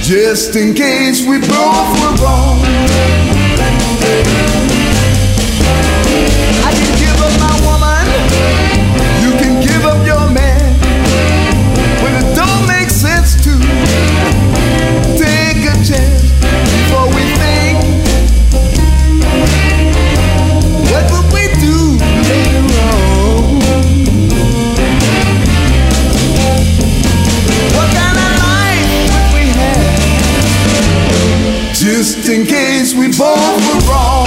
just in case we both were wrong. I can give up my woman, you can give up your man, but it don't make sense to take a chance before we think. What will we do later on? What kind of life would we have? Just in case we both were wrong.